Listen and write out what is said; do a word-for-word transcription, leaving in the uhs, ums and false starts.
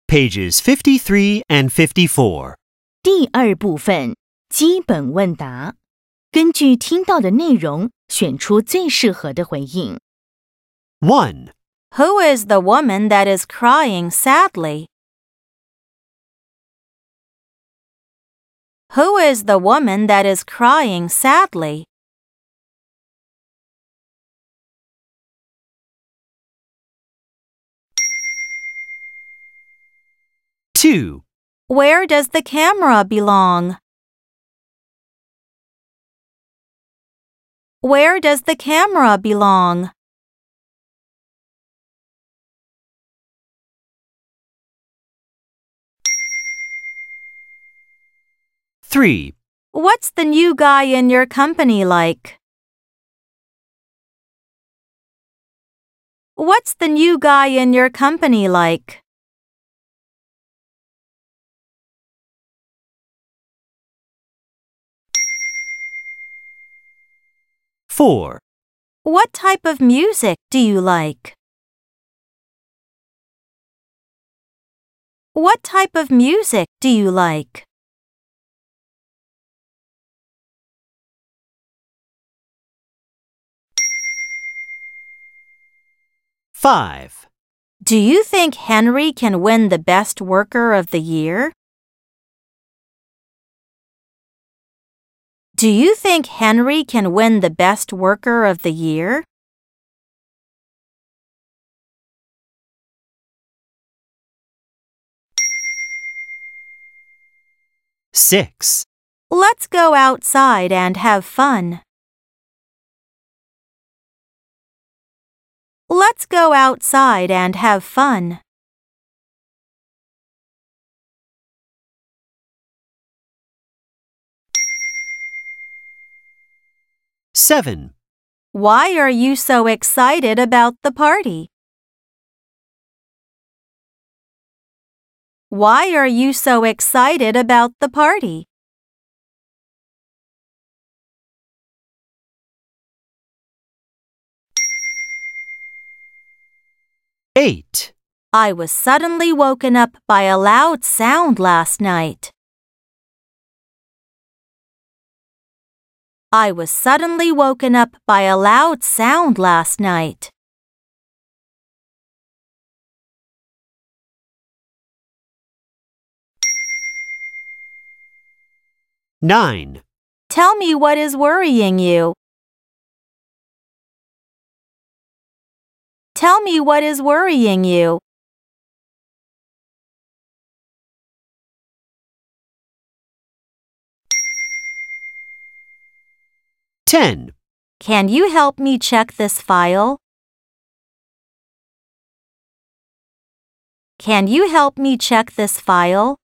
pages fifty-three and fifty-four. 第二部分基本问答，根据听到的内容选出最适合的回应。 one. Who is the woman that is crying sadly? Who is the woman that is crying sadly? two. Where does the camera belong? Where does the camera belong? three. What's the new guy in your company like? What's the new guy in your company like? four. What type of music do you like? What type of music do you like? five. Do you think Henry can win the Best Worker of the Year? Do you think Henry can win the Best Worker of the Year? six. Let's go outside and have fun. Let's go outside and have fun. seven. Why are you so excited about the party? Why are you so excited about the party? eight. I was suddenly woken up by a loud sound last night. I was suddenly woken up by a loud sound last night. nine. Tell me what is worrying you. Tell me what is worrying you. ten. Can you help me check this file? Can you help me check this file?